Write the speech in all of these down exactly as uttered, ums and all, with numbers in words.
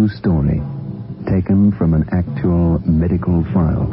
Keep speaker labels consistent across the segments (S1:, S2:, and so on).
S1: true story, taken from an actual medical file.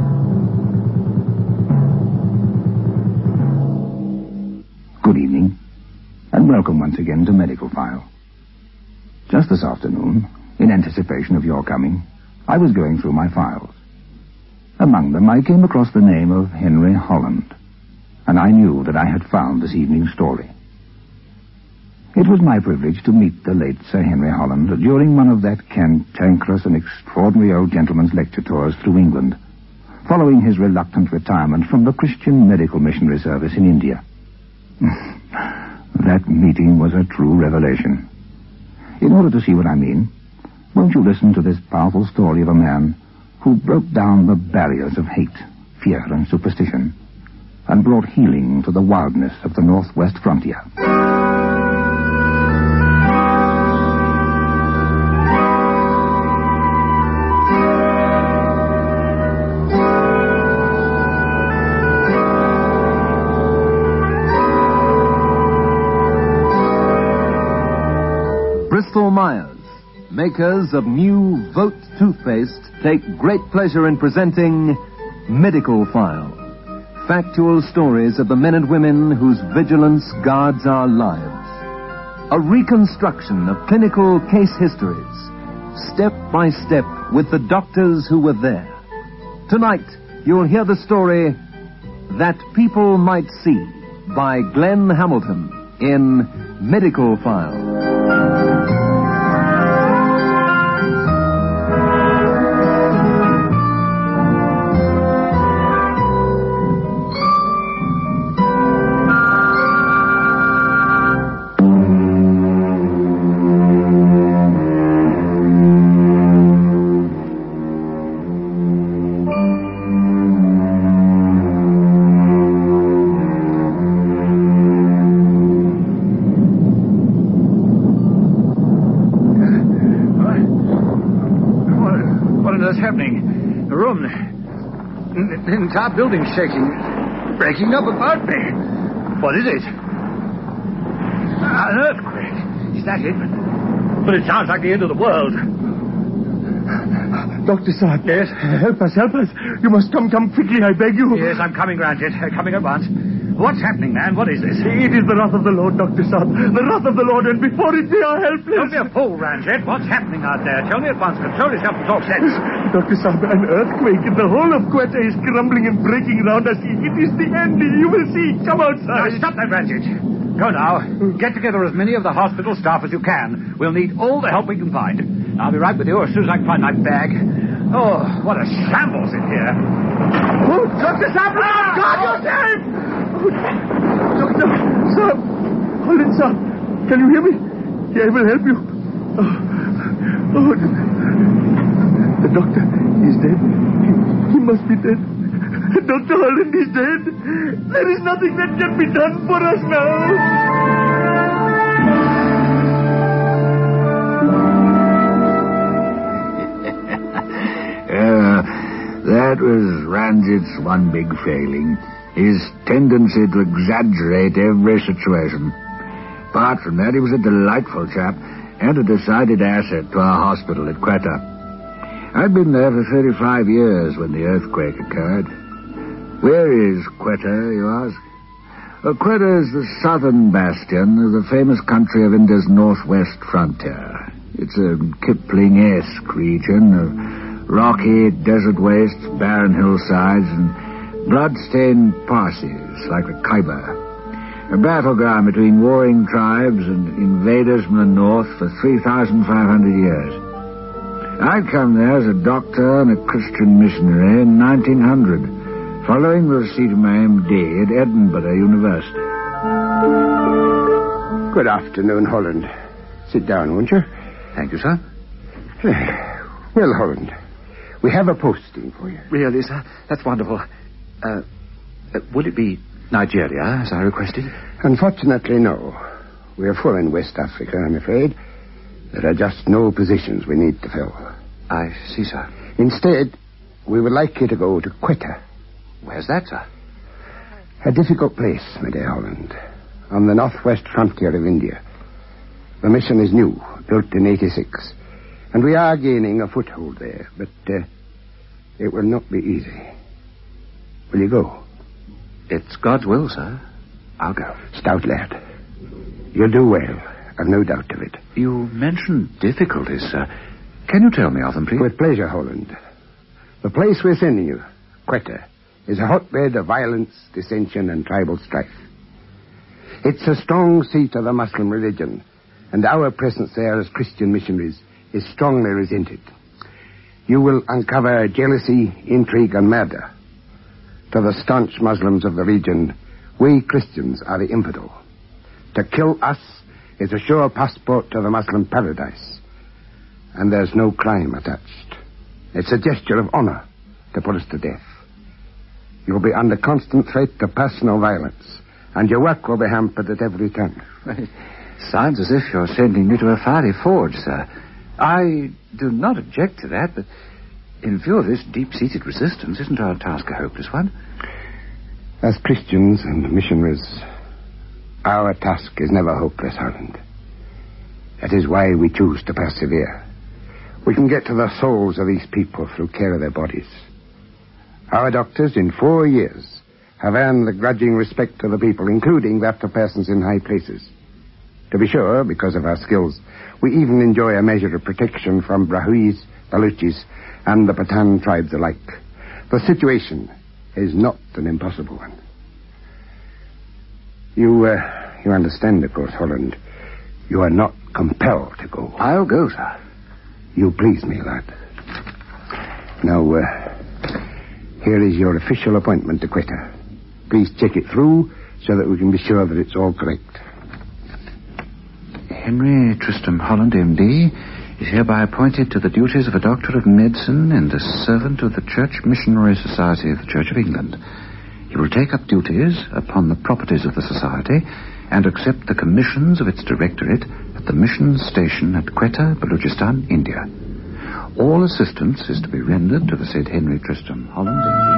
S2: Good evening, and welcome once again to Medical File. Just this afternoon, in anticipation of your coming, I was going through my files. Among them, I came across the name of Henry Holland, and I knew that I had found this evening's story. It was my privilege to meet the late Sir Henry Holland during one of that cantankerous and extraordinary old gentleman's lecture tours through England, following his reluctant retirement from the Christian Medical Missionary Service in India. That meeting was a true revelation. In order to see what I mean, won't you listen to this powerful story of a man who broke down the barriers of hate, fear, and superstition, and brought healing to the wildness of the Northwest frontier.
S3: Bristol Myers, makers of new Vote toothpaste, take great pleasure in presenting Medical File. Factual stories of the men and women whose vigilance guards our lives. A reconstruction of clinical case histories, step by step with the doctors who were there. Tonight, you'll hear the story That People Might See by Glenn Hamilton in Medical File.
S4: The entire building's shaking, breaking up about me. What is it? An earthquake. Is that it? But it sounds like the end of the world.
S5: Doctor Saab. Yes? Help us, help us. You must come, come quickly, I beg you.
S4: Yes, I'm coming, Ranjit. Coming at once. What's happening, man? What is this?
S5: It is the wrath of the Lord, Doctor Saab. The wrath of the Lord, and before it we are helpless.
S4: Don't be a fool, Ranjit. What's happening out there? Tell me at once. Control yourself and talk sense.
S5: Doctor Saab, an earthquake in the whole of Quetta is crumbling and breaking round us. It is the end. You will see. Come outside.
S4: Now, stop that, Ranjit. Go now. Get together as many of the hospital staff as you can. We'll need all the help we can find. I'll be right with you as soon as I can find my bag. Oh, what a shambles in here.
S5: Oh, Doctor Saab, ah! God, you're safe! Doctor, sir, hold it, sir. Can you hear me? Yeah, I will help you. Oh, oh. The doctor is dead. He, he must be dead. Doctor Holland is dead. There is nothing that can be done for us now.
S6: That was Ranjit's one big failing, his tendency to exaggerate every situation. Apart from that, he was a delightful chap and a decided asset to our hospital at Quetta. I'd been there for thirty-five years when the earthquake occurred. Where is Quetta, you ask? Well, Quetta is the southern bastion of the famous country of India's northwest frontier. It's a Kipling-esque region of rocky desert wastes, barren hillsides, and blood-stained passes like the Khyber. A battleground between warring tribes and invaders from the north for three thousand five hundred years. I'd come there as a doctor and a Christian missionary in nineteen hundred, following the receipt of my M D at Edinburgh University.
S7: Good afternoon, Holland. Sit down, won't you?
S4: Thank you, sir.
S7: Well, Holland, we have a posting for you.
S4: Really, sir? That's wonderful. Uh, uh, would it be Nigeria, as I requested?
S7: Unfortunately, no. We are full in West Africa, I'm afraid. There are just no positions we need to fill.
S4: I see, sir.
S7: Instead, we would like you to go to Quetta.
S4: Where's that, sir?
S7: A difficult place, my dear Holland. On the northwest frontier of India. The mission is new, built in eighty-six. And we are gaining a foothold there, but uh, it will not be easy. Will you go?
S6: It's God's will, sir. I'll go.
S7: Stout lad. You'll do well. I've no doubt of it.
S6: You mentioned difficulties, sir. Can you tell me of them, please?
S7: With pleasure, Holland. The place we're sending you, Quetta, is a hotbed of violence, dissension, and tribal strife. It's a strong seat of the Muslim religion, and our presence there as Christian missionaries is strongly resented. You will uncover jealousy, intrigue, and murder. To the staunch Muslims of the region, we Christians are the infidel. To kill us is a sure passport to the Muslim paradise. And there's no crime attached. It's a gesture of honor to put us to death. You'll be under constant threat of personal violence, and your work will be hampered at every turn.
S6: It sounds as if you're sending me to a fiery forge, sir. I do not object to that, but in view of this deep-seated resistance, isn't our task a hopeless one?
S7: As Christians and missionaries, our task is never hopeless, Holland. That is why we choose to persevere. We can get to the souls of these people through care of their bodies. Our doctors, in four years, have earned the grudging respect of the people, including that of persons in high places. To be sure, because of our skills, we even enjoy a measure of protection from Brahwis, Baluchis, and the Pathan tribes alike. The situation is not an impossible one. You, uh, you understand, of course, Holland. You are not compelled to go.
S6: I'll go, sir.
S7: You please me, lad. Now, uh, here is your official appointment to Quetta. Please check it through so that we can be sure that it's all correct.
S6: Henry Tristram Holland, M D, is hereby appointed to the duties of a doctor of medicine and a servant of the Church Missionary Society of the Church of England. He will take up duties upon the properties of the society and accept the commissions of its directorate at the mission station at Quetta, Baluchistan, India. All assistance is to be rendered to the said Henry Tristram Holland, M D.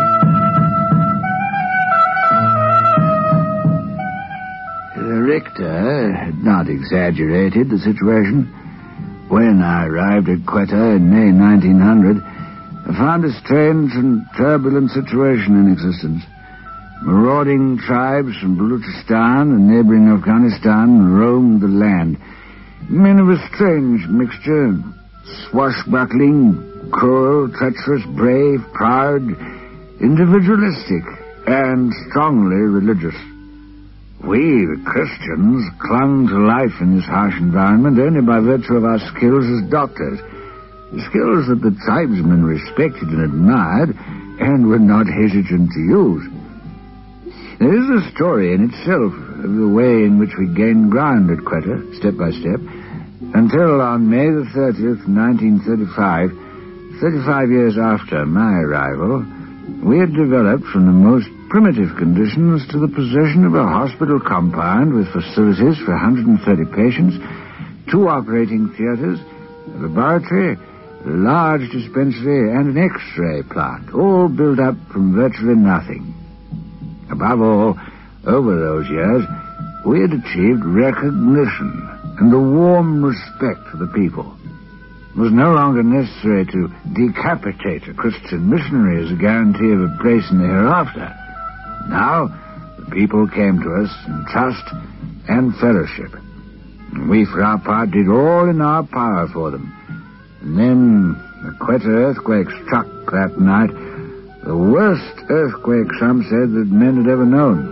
S6: The rector had not exaggerated the situation. When I arrived at Quetta in May nineteen hundred, I found a strange and turbulent situation in existence. Marauding tribes from Baluchistan and neighboring Afghanistan roamed the land. Men of a strange mixture, swashbuckling, cruel, treacherous, brave, proud, individualistic, and strongly religious. We, the Christians, clung to life in this harsh environment only by virtue of our skills as doctors, skills that the tribesmen respected and admired and were not hesitant to use. There is a story in itself of the way in which we gained ground at Quetta, step by step, until on May the thirtieth, nineteen thirty-five, thirty-five years after my arrival, we had developed from the most primitive conditions to the possession of a hospital compound with facilities for one hundred thirty patients, two operating theaters, a laboratory, a large dispensary, and an X-ray plant, all built up from virtually nothing. Above all, over those years, we had achieved recognition and a warm respect for the people. It was no longer necessary to decapitate a Christian missionary as a guarantee of a place in the hereafter. Now, the people came to us in trust and fellowship. And we, for our part, did all in our power for them. And then the Quetta earthquake struck that night, the worst earthquake, some said, that men had ever known.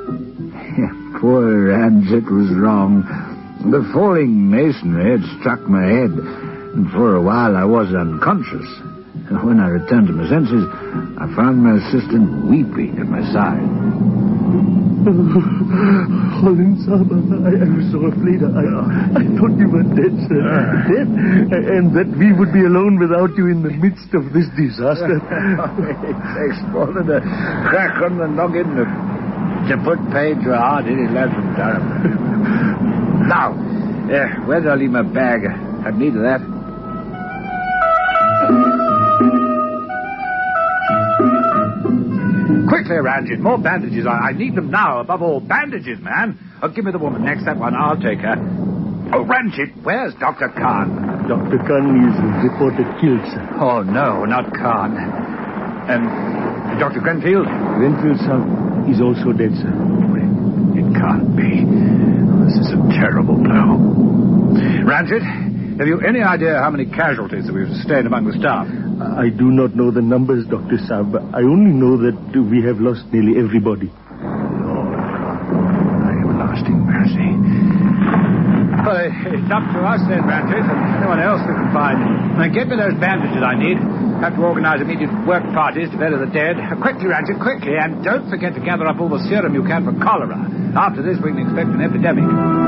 S6: Poor Ranjit was wrong. The falling masonry had struck my head, and for a while I was unconscious. When I returned to my senses, I found my assistant weeping at my side.
S5: Holland, sir, I, I was so afraid. I, I thought you were dead, sir. Dead? And that we would be alone without you in the midst of this disaster.
S6: It's exploded a crack on the noggin to, to put pain to a hard hitting lad from Durham. Now, uh, where did I leave my bag? I'd need of that. Quickly, Ranjit, more bandages. I, I need them now. Above all, bandages, man. Oh, give me the woman next. That one, I'll take her. Oh, Ranjit, where's Doctor Khan?
S5: Doctor Khan is reported killed, sir.
S4: Oh, no, not Khan. And Doctor Grenfield?
S5: Grenfield, sir, is also dead, sir.
S4: It can't be. This is a terrible blow. Ranjit, have you any idea how many casualties that we've sustained among the staff?
S5: I do not know the numbers, Doctor Saab. I only know that we have lost nearly everybody.
S4: Lord, thy everlasting mercy. Well, it's up to us then, Ranjit, and anyone else we can find. Now, get me those bandages I need. Have to organize immediate work parties to bury the dead. Quickly, Ranjit, quickly. And don't forget to gather up all the serum you can for cholera. After this, we can expect an epidemic.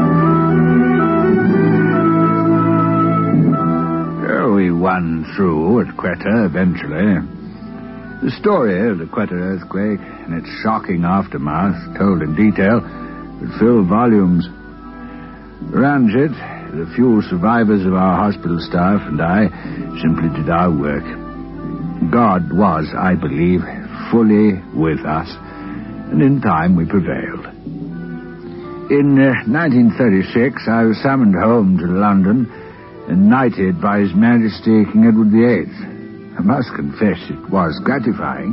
S6: Oh, we won through at Quetta eventually. The story of the Quetta earthquake and its shocking aftermath, told in detail, would fill volumes. Ranjit, the few survivors of our hospital staff, and I simply did our work. God was, I believe, fully with us, and in time we prevailed. In uh, nineteen thirty-six, I was summoned home to London and knighted by His Majesty King Edward the Eighth. I must confess it was gratifying.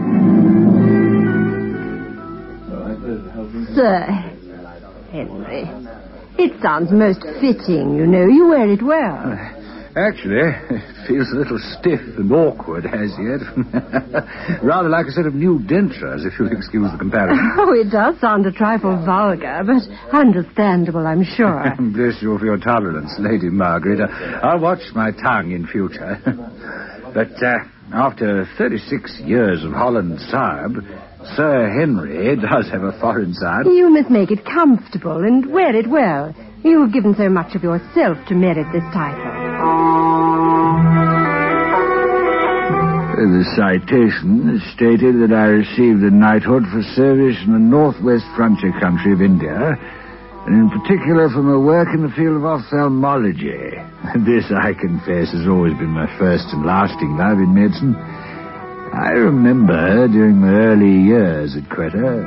S8: Sir Henry, it sounds most fitting, you know. You wear it well.
S6: Actually, it feels a little stiff and awkward as yet. Rather like a set of new dentures, if you'll excuse the comparison.
S8: Oh, it does sound a trifle vulgar, but understandable, I'm sure.
S6: Bless you for your tolerance, Lady Margaret. I'll watch my tongue in future. But uh, after thirty-six years of Holland Saab, Sir Henry does have a foreign side.
S8: You must make it comfortable and wear it well. You have given so much of yourself to merit this title.
S6: The citation stated that I received a knighthood for service in the northwest frontier country of India, and in particular for my work in the field of ophthalmology. This, I confess, has always been my first and lasting love in medicine. I remember during my early years at Quetta,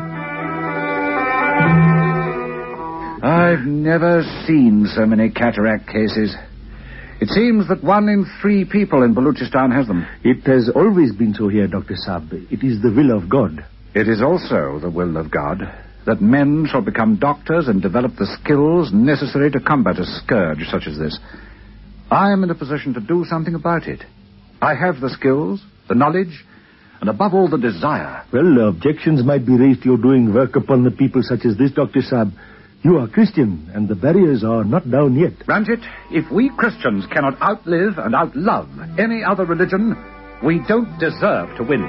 S6: I've never seen so many cataract cases. It seems that one in three people in Baluchistan has them.
S5: It has always been so here, Doctor Saab. It is the will of God.
S6: It is also the will of God that men shall become doctors and develop the skills necessary to combat a scourge such as this. I am in a position to do something about it. I have the skills, the knowledge, and above all the desire.
S5: Well, objections might be raised to your doing work upon the people such as this, Doctor Saab. You are Christian, and the barriers are not down yet.
S6: Ranjit, if we Christians cannot outlive and outlove any other religion, we don't deserve to win.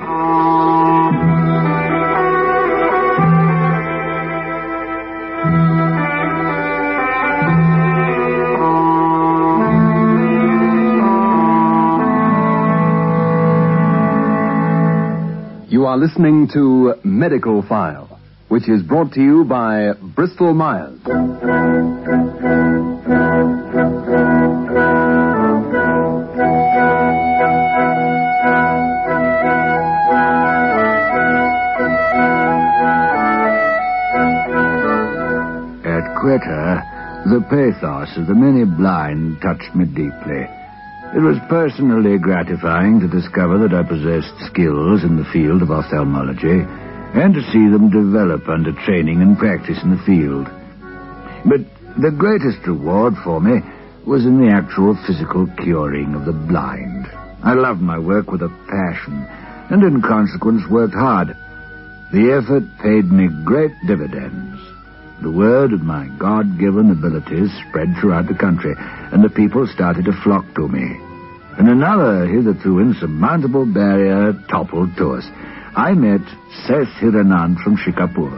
S3: You are listening to Medical File, which is brought to you by Bristol Myers.
S6: At Quetta, the pathos of the many blind touched me deeply. It was personally gratifying to discover that I possessed skills in the field of ophthalmology and to see them develop under training and practice in the field. But the greatest reward for me was in the actual physical curing of the blind. I loved my work with a passion and in consequence worked hard. The effort paid me great dividends. The word of my God-given abilities spread throughout the country, and the people started to flock to me. And another hitherto insurmountable barrier toppled to us. I met Seth Hiranand from Shikapur.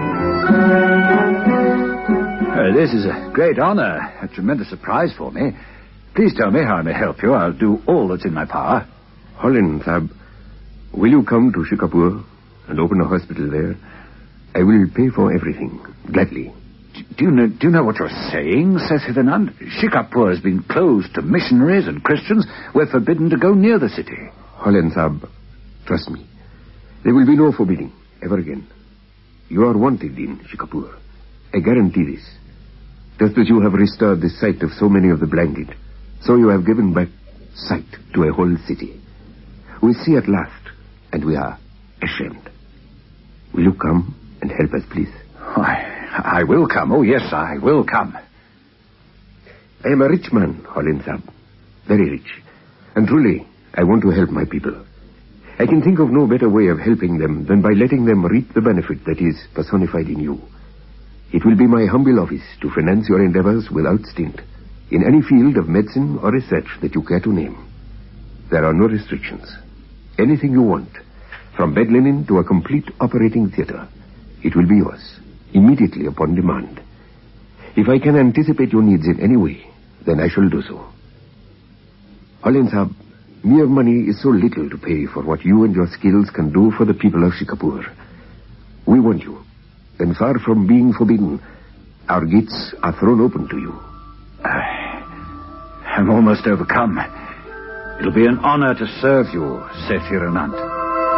S6: Uh, this is a great honor, a tremendous surprise for me. Please tell me how I may help you. I'll do all that's in my power.
S9: Holland, Sahib, will you come to Shikapur and open a hospital there? I will pay for everything, gladly.
S6: Do you know, do you know what you're saying, Seth Hiranand? Shikapur has been closed to missionaries and Christians. We're forbidden to go near the city.
S9: Holland, Sahib, trust me. There will be no forbidding, ever again. You are wanted in Shikapur. I guarantee this. Just as you have restored the sight of so many of the blinded, So you have given back sight to a whole city. We see at last, and we are ashamed. Will you come and help us, please?
S2: Oh, I, I will come. Oh, yes, I will come.
S9: I am a rich man, Holinsab. Very rich. And truly, I want to help my people. I can think of no better way of helping them than by letting them reap the benefit that is personified in you. It will be my humble office to finance your endeavors without stint, in any field of medicine or research that you care to name. There are no restrictions. Anything you want, from bed linen to a complete operating theater, it will be yours, immediately upon demand. If I can anticipate your needs in any way, then I shall do so. Holinsab, mere money is so little to pay for what you and your skills can do for the people of Shikapur. We want you, and far from being forbidden, our gates are thrown open to you.
S2: I, I'm almost overcome. It'll be an honor to serve you, Sethiranand.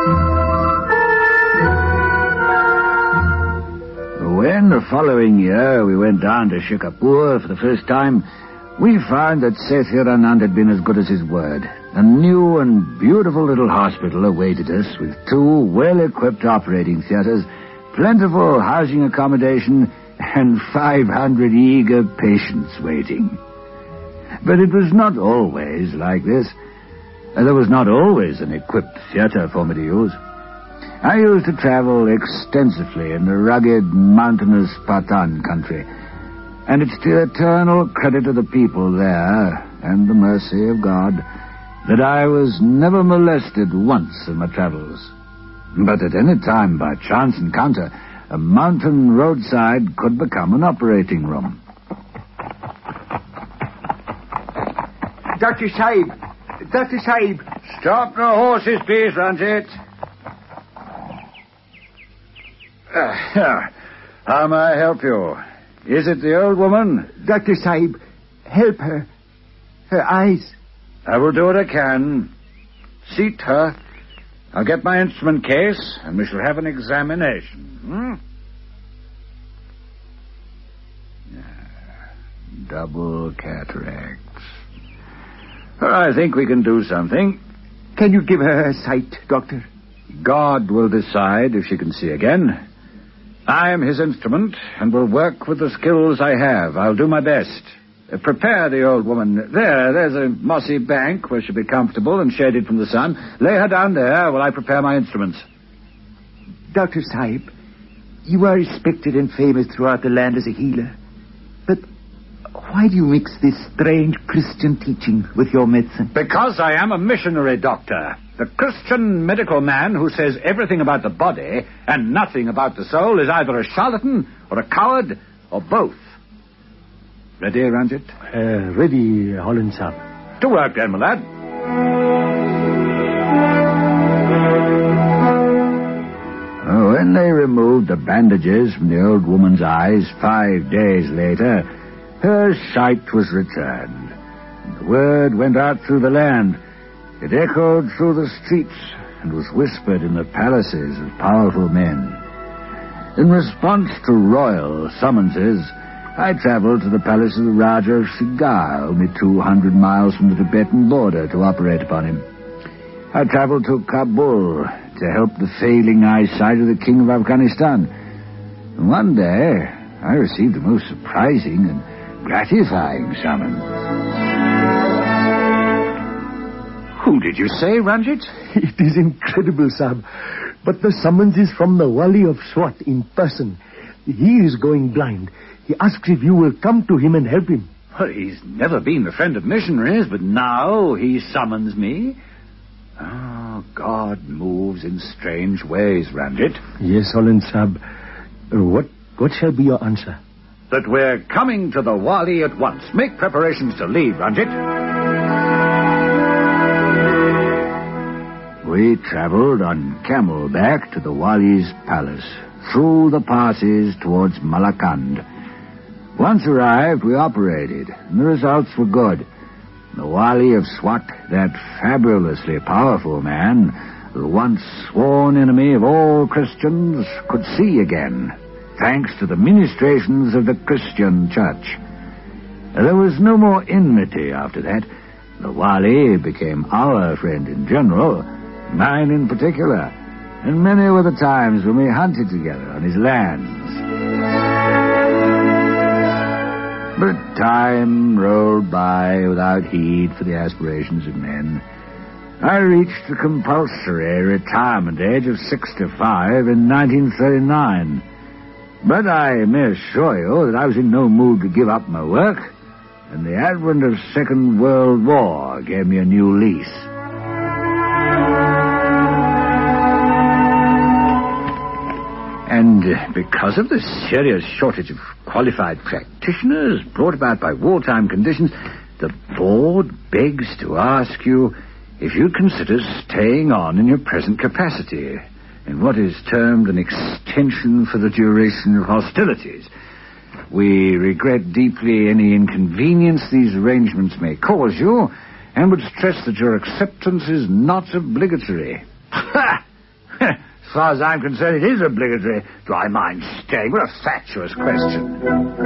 S6: When the following year we went down to Shikapur for the first time, we found that Sethiranand had been as good as his word. A new and beautiful little hospital awaited us with two well-equipped operating theaters, plentiful housing accommodation, and five hundred eager patients waiting. But it was not always like this. There was not always an equipped theater for me to use. I used to travel extensively in the rugged, mountainous Patan country, and it's the eternal credit of the people there, and the mercy of God, that I was never molested once in my travels. But at any time, by chance encounter, a mountain roadside could become an operating room.
S5: Doctor Sahib! Doctor Sahib!
S6: Stop the horses, please, Ranjit. Uh, how may I help you? Is it the old woman?
S5: Doctor Sahib, help her. Her eyes.
S6: I will do what I can. Seat her. I'll get my instrument case, and we shall have an examination. Hmm? Double cataracts. Well, I think we can do something.
S5: Can you give her her sight, Doctor?
S6: God will decide if she can see again. I am his instrument, and will work with the skills I have. I'll do my best. Uh, prepare the old woman. There, there's a mossy bank where she'll be comfortable and shaded from the sun. Lay her down there while I prepare my instruments.
S5: Doctor Sahib, you are respected and famous throughout the land as a healer. But why do you mix this strange Christian teaching with your medicine?
S6: Because I am a missionary doctor. The Christian medical man who says everything about the body and nothing about the soul is either a charlatan or a coward or both. Ready, Ranjit?
S5: Uh, ready, Holinsab.
S6: To work, then, my lad. Oh, when they removed the bandages from the old woman's eyes five days later, her sight was returned. And the word went out through the land. It echoed through the streets and was whispered in the palaces of powerful men. In response to royal summonses, I traveled to the palace of the Raja of Shigar, only two hundred miles from the Tibetan border, to operate upon him. I traveled to Kabul to help the failing eyesight of the king of Afghanistan. And one day, I received a most surprising and gratifying summons.
S2: Who did you say, Ranjit?
S5: It is incredible, Sahib. But the summons is from the Wali of Swat in person. He is going blind. He asks if you will come to him and help him.
S6: Well, he's never been the friend of missionaries, but now he summons me. Oh, God moves in strange ways, Ranjit.
S5: Yes, Holland Sahib. Uh, what, what shall be your answer?
S6: That we're coming to the Wali at once. Make preparations to leave, Ranjit. We traveled on camelback to the Wali's palace, through the passes towards Malakand. Once arrived, we operated, and the results were good. The Wali of Swat, that fabulously powerful man, the once sworn enemy of all Christians, could see again, thanks to the ministrations of the Christian church. There was no more enmity after that. The Wali became our friend in general, mine in particular, and many were the times when we hunted together on his lands. But time rolled by without heed for the aspirations of men. I reached the compulsory retirement age of sixty-five in nineteen thirty-nine. But I may assure you that I was in no mood to give up my work, and the advent of Second World War gave me a new lease. And uh, because of the serious shortage of qualified practitioners brought about by wartime conditions, the board begs to ask you if you consider staying on in your present capacity in what is termed an extension for the duration of hostilities. We regret deeply any inconvenience these arrangements may cause you, and would stress that your acceptance is not obligatory. As far as I'm concerned, it is obligatory. Do I mind staying? What a fatuous question.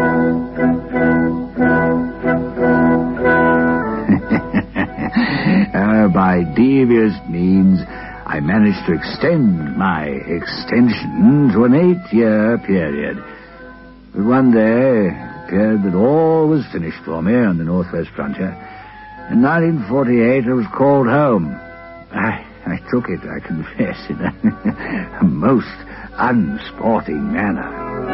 S6: uh, by devious means, I managed to extend my extension to an eight-year period. But one day, it appeared that all was finished for me on the northwest frontier. In nineteen forty-eight, I was called home. I, I took it, I confess, in a, a most unsporting manner.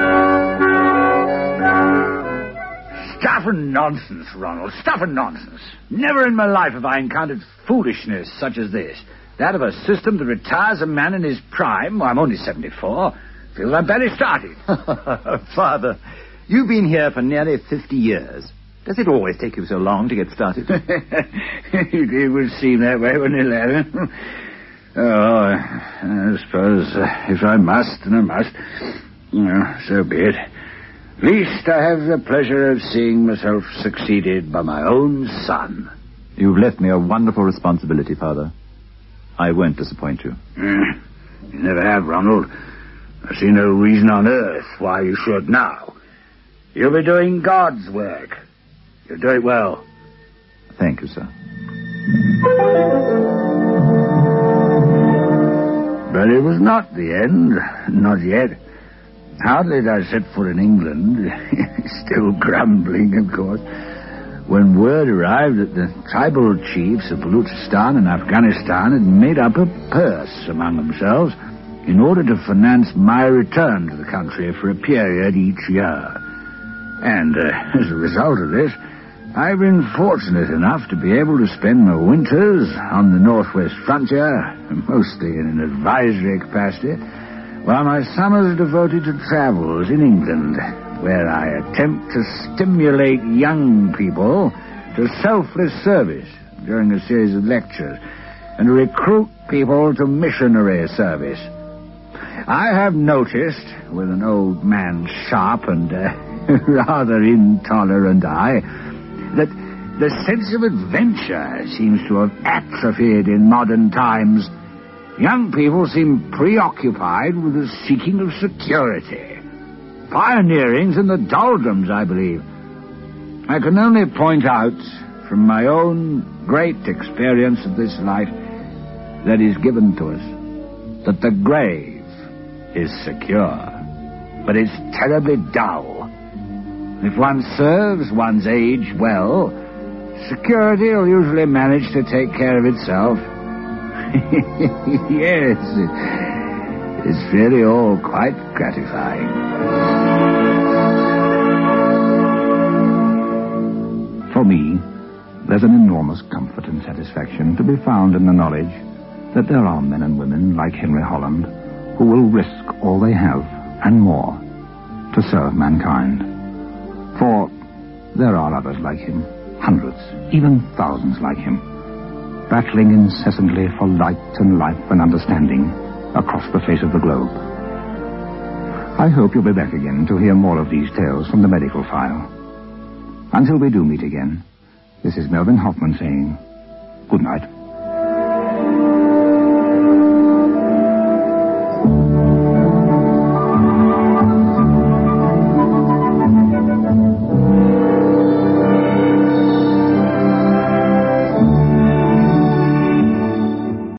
S6: Stuff and nonsense, Ronald, stuff and nonsense. Never in my life have I encountered foolishness such as this. That of a system that retires a man in his prime. Well, I'm only seventy-four. Feels I'm barely started.
S3: Father, you've been here for nearly fifty years. Does it always take you so long to get started?
S6: It would seem that way when eleven. Oh, I suppose uh, if I must, then I must. Well, so be it. At least I have the pleasure of seeing myself succeeded by my own son.
S3: You've left me a wonderful responsibility, Father. I won't disappoint you.
S6: Mm, you never have, Ronald. I see no reason on earth why you should now. You'll be doing God's work. You'll do it well.
S3: Thank you, sir.
S6: But it was not the end. Not yet. Hardly did I set foot in England, still grumbling, of course, when word arrived that the tribal chiefs of Baluchistan and Afghanistan had made up a purse among themselves in order to finance my return to the country for a period each year. And uh, as a result of this, I've been fortunate enough to be able to spend my winters on the northwest frontier, mostly in an advisory capacity, while my summers are devoted to travels in England, where I attempt to stimulate young people to selfless service during a series of lectures and recruit people to missionary service. I have noticed, with an old man sharp and uh, rather intolerant eye, that the sense of adventure seems to have atrophied in modern times. Young people seem preoccupied with the seeking of security. Pioneering's in the doldrums, I believe. I can only point out, from my own great experience of this life that is given to us, that the grave is secure, but it's terribly dull. If one serves one's age well, security will usually manage to take care of itself. Yes, it, it's really all quite gratifying.
S2: For me, there's an enormous comfort and satisfaction to be found in the knowledge that there are men and women like Henry Holland who will risk all they have and more to serve mankind. For there are others like him, hundreds, even thousands like him, battling incessantly for light and life and understanding across the face of the globe. I hope you'll be back again to hear more of these tales from the medical file. Until we do meet again, this is Melvin Hoffman saying good night.